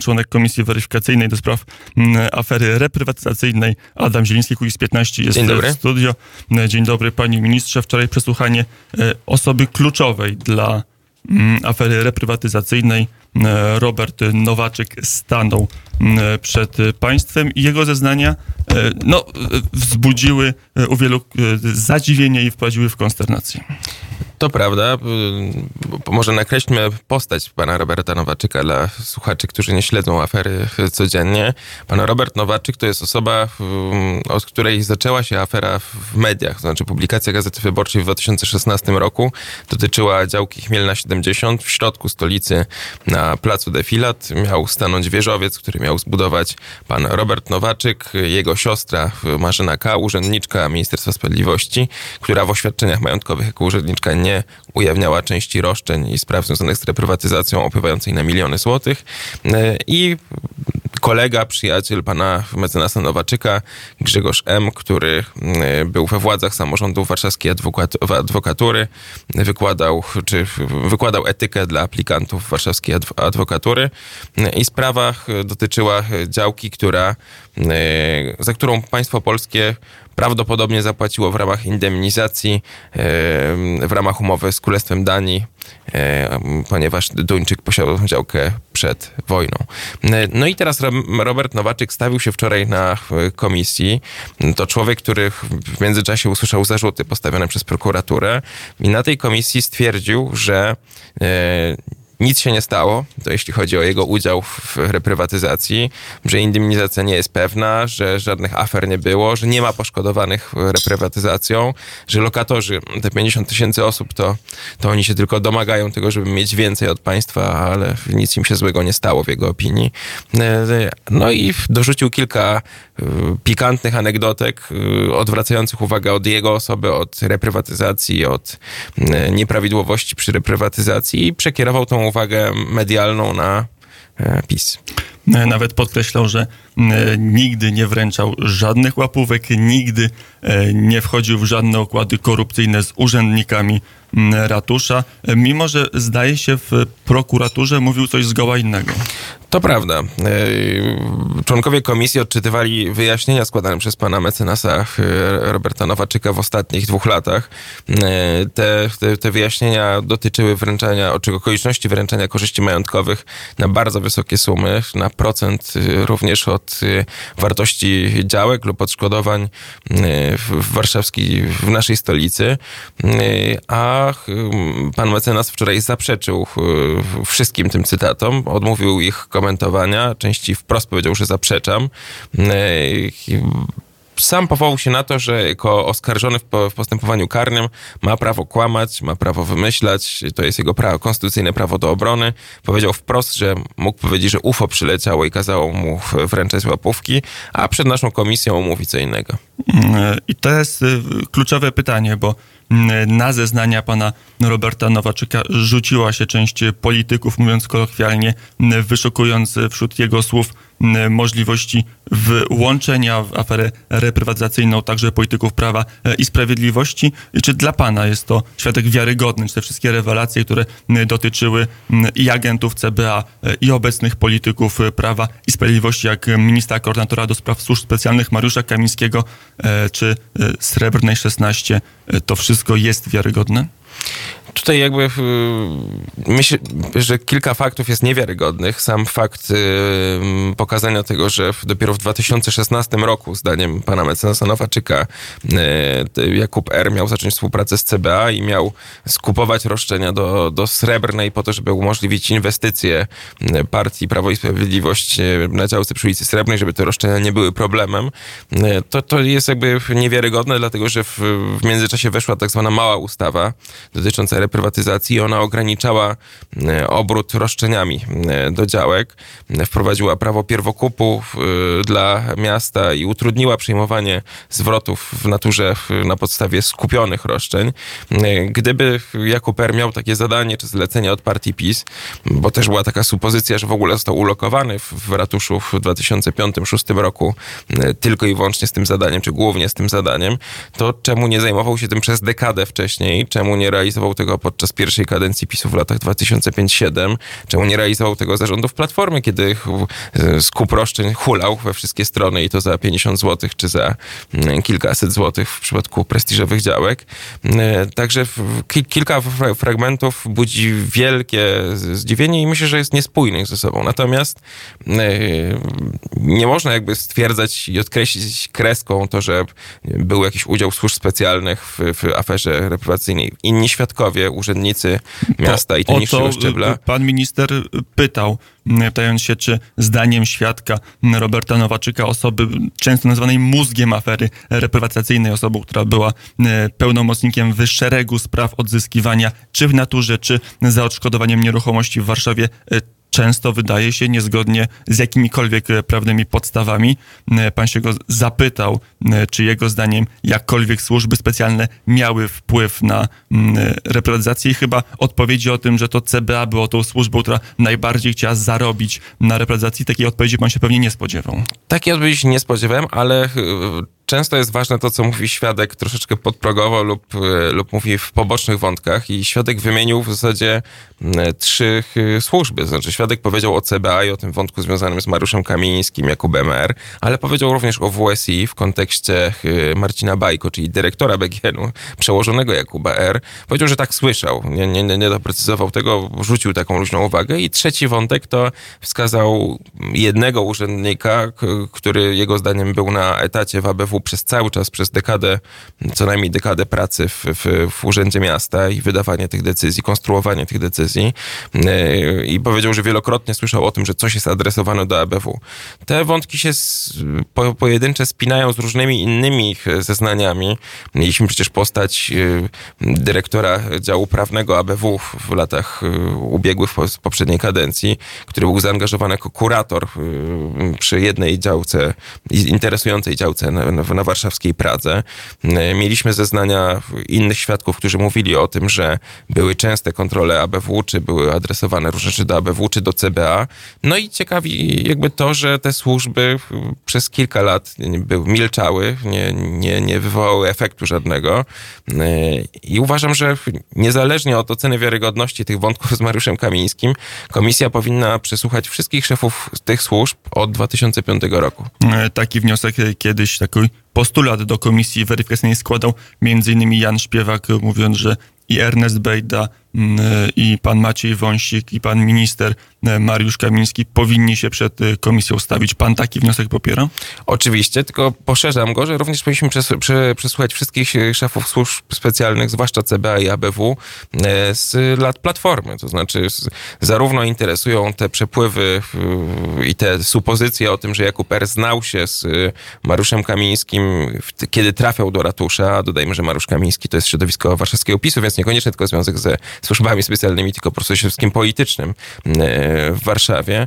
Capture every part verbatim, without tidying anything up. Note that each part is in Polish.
członek Komisji Weryfikacyjnej do spraw m, afery reprywatyzacyjnej Adam Zieliński, Kukiz piętnaście jest Dzień dobry. w studio. Dzień dobry, panie ministrze. Wczoraj przesłuchanie e, osoby kluczowej dla m, afery reprywatyzacyjnej. E, Robert Nowaczyk stanął m, przed państwem i jego zeznania e, no, e, wzbudziły e, u wielu e, zadziwienie i wprowadziły w konsternację. To prawda. Może nakreślmy postać pana Roberta Nowaczyka dla słuchaczy, którzy nie śledzą afery codziennie. Pan Robert Nowaczyk to jest osoba, od której zaczęła się afera w mediach. To znaczy publikacja Gazety Wyborczej w dwa tysiące szesnastym roku dotyczyła działki Chmielna siedemdziesiąt w środku stolicy na placu Defilat. Miał stanąć wieżowiec, który miał zbudować pan Robert Nowaczyk, jego siostra Marzena K., urzędniczka Ministerstwa Sprawiedliwości, która w oświadczeniach majątkowych jako urzędniczka nie ujawniała części roszczeń i spraw związanych z reprywatyzacją opływającej na miliony złotych. I kolega, przyjaciel pana mecenasa Nowaczyka, Grzegorz M., który był we władzach samorządu warszawskiej adwokat- adwokatury, wykładał, czy wykładał etykę dla aplikantów warszawskiej adw- adwokatury i sprawa dotyczyła działki, która, za którą państwo polskie prawdopodobnie zapłaciło w ramach indemnizacji, w ramach umowy z Królestwem Danii, ponieważ Duńczyk posiadał tę działkę przed wojną. No i teraz Robert Nowaczyk stawił się wczoraj na komisji. To człowiek, który w międzyczasie usłyszał zarzuty postawione przez prokuraturę i na tej komisji stwierdził, że nic się nie stało, to jeśli chodzi o jego udział w reprywatyzacji, że indemnizacja nie jest pewna, że żadnych afer nie było, że nie ma poszkodowanych reprywatyzacją, że lokatorzy, te pięćdziesiąt tysięcy osób, to, to oni się tylko domagają tego, żeby mieć więcej od państwa, ale nic im się złego nie stało w jego opinii. No i dorzucił kilka pikantnych anegdotek odwracających uwagę od jego osoby, od reprywatyzacji, od nieprawidłowości przy reprywatyzacji i przekierował tą uwagę medialną na PiS. Nawet podkreślał, że nigdy nie wręczał żadnych łapówek, nigdy nie wchodził w żadne układy korupcyjne z urzędnikami ratusza, mimo że zdaje się w prokuraturze mówił coś zgoła innego. To prawda. Członkowie komisji odczytywali wyjaśnienia składane przez pana mecenasa Roberta Nowaczyka w ostatnich dwóch latach. Te, te, te wyjaśnienia dotyczyły wręczania, czy okoliczności wręczania korzyści majątkowych na bardzo wysokie sumy, na procent również od wartości działek lub odszkodowań w warszawskiej, w naszej stolicy. A pan mecenas wczoraj zaprzeczył wszystkim tym cytatom, odmówił ich komentowania, części wprost powiedział, że zaprzeczam. Sam powołał się na to, że jako oskarżony w postępowaniu karnym ma prawo kłamać, ma prawo wymyślać, to jest jego prawo, konstytucyjne prawo do obrony. Powiedział wprost, że mógł powiedzieć, że U F O przyleciało i kazało mu wręczać łapówki, a przed naszą komisją mówi co innego. I to jest kluczowe pytanie, bo na zeznania pana Roberta Nowaczyka rzuciła się część polityków, mówiąc kolokwialnie, wyszukując wśród jego słów możliwości włączenia w aferę reprywatyzacyjną także polityków Prawa i Sprawiedliwości. Czy dla pana jest to świadek wiarygodny, czy te wszystkie rewelacje, które dotyczyły i agentów C B A, i obecnych polityków Prawa i Sprawiedliwości, jak ministra koordynatora do spraw służb specjalnych Mariusza Kamińskiego, czy Srebrnej szesnaście, to wszystko jest wiarygodne? Tutaj jakby myślę, że kilka faktów jest niewiarygodnych. Sam fakt y, pokazania tego, że dopiero w dwa tysiące szesnastym roku, zdaniem pana mecenasa Nowaczyka, y, Jakub R. miał zacząć współpracę z C B A i miał skupować roszczenia do, do Srebrnej po to, żeby umożliwić inwestycje partii Prawo i Sprawiedliwość na działce przy ulicy Srebrnej, żeby te roszczenia nie były problemem. Y, to, to jest jakby niewiarygodne, dlatego że w, w międzyczasie weszła tak zwana mała ustawa dotycząca reprywatyzacji. Ona ograniczała obrót roszczeniami do działek, wprowadziła prawo pierwokupu dla miasta i utrudniła przyjmowanie zwrotów w naturze na podstawie skupionych roszczeń. Gdyby Jakub R. miał takie zadanie czy zlecenie od partii PiS, bo też była taka supozycja, że w ogóle został ulokowany w, w ratuszu w dwa tysiące piątym do dwa tysiące szóstym roku tylko i wyłącznie z tym zadaniem, czy głównie z tym zadaniem, to czemu nie zajmował się tym przez dekadę wcześniej? Czemu nie nie realizował tego podczas pierwszej kadencji PiSu w latach dwa tysiące piąty do dwa tysiące siódmego, czemu nie realizował tego zarządów Platformy, kiedy skup roszczeń hulał we wszystkie strony i to za pięćdziesiąt złotych czy za kilkaset złotych w przypadku prestiżowych działek. Także kilka fragmentów budzi wielkie zdziwienie i myślę, że jest niespójnych ze sobą. Natomiast nie można jakby stwierdzać i odkreślić kreską to, że był jakiś udział służb specjalnych w, w aferze reprywatyzacyjnej. Inni świadkowie, urzędnicy miasta i to niższego szczebla. Pan minister pytał, pytając się, czy zdaniem świadka Roberta Nowaczyka, osoby często nazywanej mózgiem afery reprywatyzacyjnej, osobą, która była pełnomocnikiem w szeregu spraw odzyskiwania, czy w naturze, czy za odszkodowaniem nieruchomości w Warszawie, często wydaje się niezgodnie z jakimikolwiek prawnymi podstawami. Pan się go zapytał, czy jego zdaniem jakkolwiek służby specjalne miały wpływ na reprywatyzację i chyba odpowiedzi o tym, że to C B A było tą służbą, która najbardziej chciała zarobić na reprywatyzacji, takiej odpowiedzi pan się pewnie nie spodziewał. Takiej odpowiedzi się nie spodziewałem, ale często jest ważne to, co mówi świadek troszeczkę podprogowo lub, lub mówi w pobocznych wątkach i świadek wymienił w zasadzie trzy służby. Znaczy świadek powiedział o C B A i o tym wątku związanym z Mariuszem Kamińskim, Jakubem R., ale powiedział również o W S I w kontekście Marcina Bajko, czyli dyrektora B G N-u, przełożonego Jakuba R. Powiedział, że tak słyszał. Nie, nie, nie doprecyzował tego, rzucił taką luźną uwagę. I trzeci wątek to wskazał jednego urzędnika, który jego zdaniem był na etacie w A B W przez cały czas, przez dekadę, co najmniej dekadę pracy w, w, w Urzędzie Miasta i wydawanie tych decyzji, konstruowanie tych decyzji. I powiedział, że wielokrotnie słyszał o tym, że coś jest adresowane do A B W. Te wątki się z, po, pojedyncze spinają z różnymi innymi zeznaniami. Mieliśmy przecież postać dyrektora działu prawnego A B W w latach ubiegłych w poprzedniej kadencji, który był zaangażowany jako kurator przy jednej działce, interesującej działce na, na, na warszawskiej Pradze. Mieliśmy zeznania innych świadków, którzy mówili o tym, że były częste kontrole A B W, czy były adresowane różne rzeczy do A B W, czy do C B A. No i ciekawi jakby to, że te służby przez kilka lat milczały, nie, nie, nie wywołały efektu żadnego. I uważam, że niezależnie od oceny wiarygodności tych wątków z Mariuszem Kamińskim, komisja powinna przesłuchać wszystkich szefów tych służb od dwa tysiące piątego roku. Taki wniosek kiedyś, taki postulat do komisji weryfikacyjnej składał między innymi Jan Śpiewak, mówiąc, że i Ernest Bejda, i pan Maciej Wąsik, i pan minister Mariusz Kamiński powinni się przed komisją stawić. Pan taki wniosek popiera? Oczywiście, tylko poszerzam go, że również powinniśmy przesłuchać wszystkich szefów służb specjalnych, zwłaszcza C B A i A B W, z lat Platformy. To znaczy zarówno interesują te przepływy i te supozycje o tym, że Jakub R. znał się z Mariuszem Kamińskim, kiedy trafiał do ratusza, a dodajmy, że Mariusz Kamiński to jest środowisko warszawskiego PiSu, więc niekoniecznie tylko związek ze służbami specjalnymi, tylko po prostu środowiskiem politycznym w Warszawie.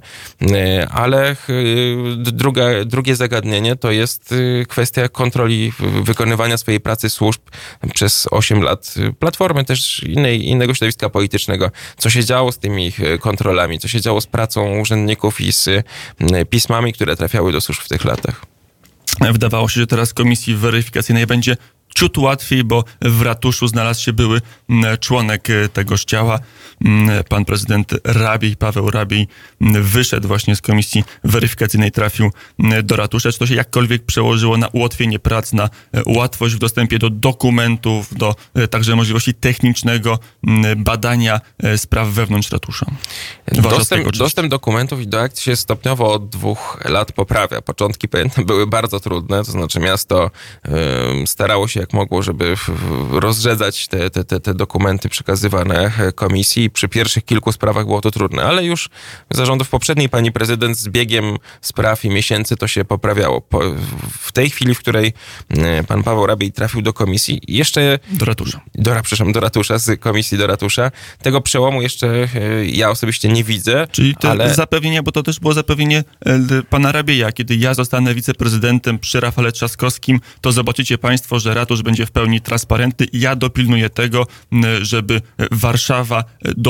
Ale druga, drugie zagadnienie to jest kwestia kontroli wykonywania swojej pracy służb przez osiem lat Platformy, też innej, innego środowiska politycznego. Co się działo z tymi kontrolami, co się działo z pracą urzędników i z pismami, które trafiały do służb w tych latach. Wydawało się, że teraz komisji weryfikacyjnej będzie ciut łatwiej, bo w ratuszu znalazł się były członek tegoż ciała. Pan prezydent Rabiej, Paweł Rabiej, wyszedł właśnie z komisji weryfikacyjnej, trafił do ratusza. Czy to się jakkolwiek przełożyło na ułatwienie prac, na łatwość w dostępie do dokumentów, do także możliwości technicznego badania spraw wewnątrz ratusza? Dostęp, dostęp dokumentów i do akt się stopniowo od dwóch lat poprawia. Początki, pamiętam, były bardzo trudne, to znaczy miasto y, starało się jak mogło, żeby rozrzedzać te, te, te, te dokumenty przekazywane komisji. Przy pierwszych kilku sprawach było to trudne, ale już zarządów poprzedniej pani prezydent z biegiem spraw i miesięcy to się poprawiało. Po, w tej chwili, w której pan Paweł Rabiej trafił do komisji, jeszcze... Do ratusza. Do, przepraszam, do ratusza, z komisji do ratusza. Tego przełomu jeszcze ja osobiście nie widzę. Czyli te ale... zapewnienia, bo to też było zapewnienie pana Rabieja, kiedy ja zostanę wiceprezydentem przy Rafale Trzaskowskim, to zobaczycie państwo, że ratusz będzie w pełni transparentny i ja dopilnuję tego, żeby Warszawa do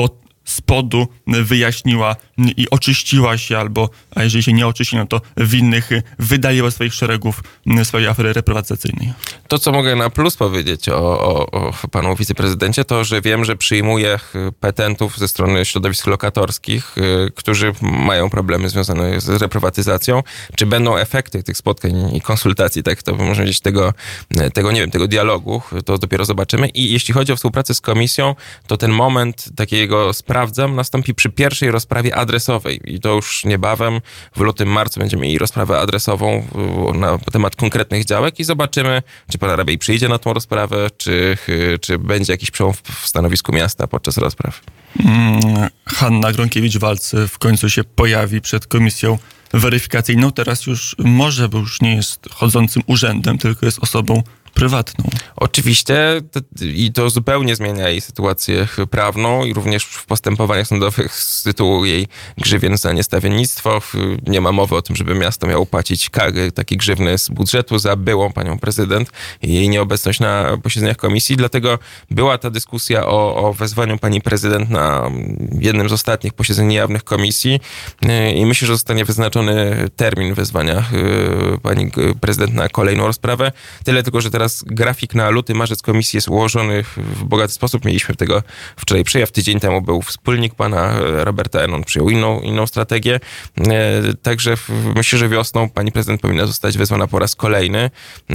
spodu wyjaśniła i oczyściła się, albo, a jeżeli się nie oczyści, no to winnych wydaliła swoich szeregów swojej afery reprywatyzacyjnej. To, co mogę na plus powiedzieć o, o, o panu wiceprezydencie, to, że wiem, że przyjmuje petentów ze strony środowisk lokatorskich, którzy mają problemy związane z reprywatyzacją. Czy będą efekty tych spotkań i konsultacji, tak to można powiedzieć, tego, tego, nie wiem, tego dialogu, to dopiero zobaczymy. I jeśli chodzi o współpracę z komisją, to ten moment takiego sprawdzam nastąpi przy pierwszej rozprawie adresowej. I to już niebawem, w lutym, marcu będziemy mieli rozprawę adresową na temat konkretnych działek i zobaczymy, czy pan Arabej przyjdzie na tą rozprawę, czy, czy będzie jakiś przełom w stanowisku miasta podczas rozpraw. Hmm, Hanna Gronkiewicz-Waltz w końcu się pojawi przed komisją weryfikacyjną. Teraz już może, bo już nie jest chodzącym urzędem, tylko jest osobą prywatną. Oczywiście to, i to zupełnie zmienia jej sytuację prawną i również w postępowaniach sądowych z tytułu jej grzywien za niestawiennictwo. Nie ma mowy o tym, żeby miasto miało płacić kary, takie grzywny z budżetu za byłą panią prezydent i jej nieobecność na posiedzeniach komisji. Dlatego była ta dyskusja o, o wezwaniu pani prezydent na jednym z ostatnich posiedzeń niejawnych komisji i myślę, że zostanie wyznaczony termin wezwania pani prezydent na kolejną rozprawę. Tyle tylko, że teraz grafik na luty, marzec komisji jest ułożony w bogaty sposób. Mieliśmy tego wczoraj przejaw. Tydzień temu był wspólnik pana Roberta N. On przyjął inną, inną strategię. Także myślę, że wiosną pani prezydent powinna zostać wezwana po raz kolejny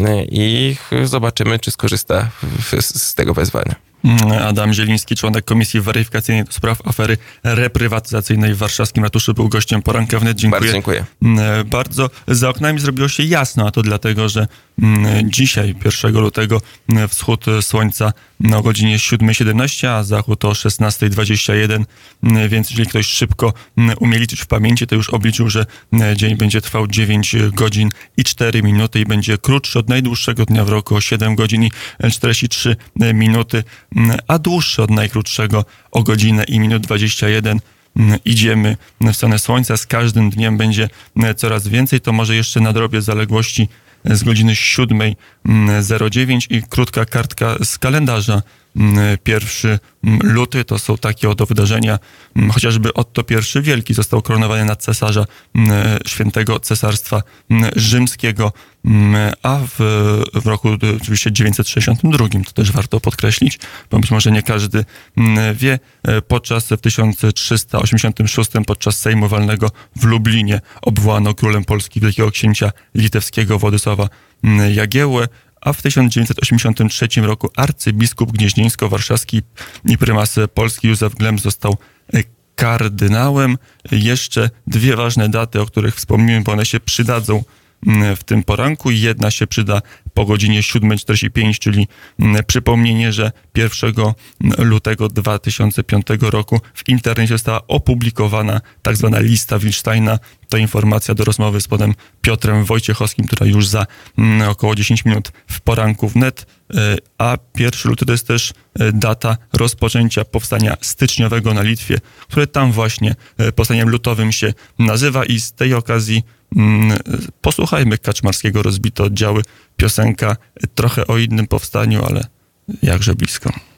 i zobaczymy, czy skorzysta z tego wezwania. Adam Zieliński, członek Komisji Weryfikacyjnej do spraw afery reprywatyzacyjnej w warszawskim ratuszu, był gościem poranka wnet. Dziękuję. Bardzo dziękuję. Bardzo. Za oknami zrobiło się jasno, a to dlatego, że dzisiaj, pierwszego lutego, wschód słońca o godzinie siódma siedemnaście, a zachód o szesnasta dwadzieścia jeden, więc jeżeli ktoś szybko umie liczyć w pamięci, to już obliczył, że dzień będzie trwał dziewięć godzin i cztery minuty i będzie krótszy od najdłuższego dnia w roku o siedem godzin i czterdzieści trzy minuty, a dłuższy od najkrótszego o godzinę i minut dwadzieścia jeden. Idziemy w stronę słońca, z każdym dniem będzie coraz więcej, to może jeszcze nadrobię zaległości z godziny siódma zero dziewięć i krótka kartka z kalendarza. Pierwszy luty to są takie oto wydarzenia, chociażby Otto I Wielki został koronowany na cesarza świętego Cesarstwa Rzymskiego, a w, w roku oczywiście dziewięćset sześćdziesiątym drugim, to też warto podkreślić, bo być może nie każdy wie, podczas w tysiąc trzysta osiemdziesiątym szóstym podczas Sejmu Walnego w Lublinie obwołano królem Polski wielkiego księcia litewskiego Władysława Jagiełłę, a w tysiąc dziewięćset osiemdziesiątym trzecim roku arcybiskup gnieźnieńsko-warszawski i prymas Polski Józef Glem został kardynałem. Jeszcze dwie ważne daty, o których wspomniałem, bo one się przydadzą w tym poranku. Jedna się przyda po godzinie siódma czterdzieści pięć, czyli przypomnienie, że pierwszego lutego dwa tysiące piątego roku w internecie została opublikowana tak zwana lista Wilsteina. To informacja do rozmowy z panem Piotrem Wojciechowskim, która już za około dziesięć minut w poranku wnet. A pierwszy luty to jest też data rozpoczęcia powstania styczniowego na Litwie, które tam właśnie powstaniem lutowym się nazywa i z tej okazji posłuchajmy Kaczmarskiego, Rozbite oddziały, piosenka trochę o innym powstaniu, ale jakże blisko.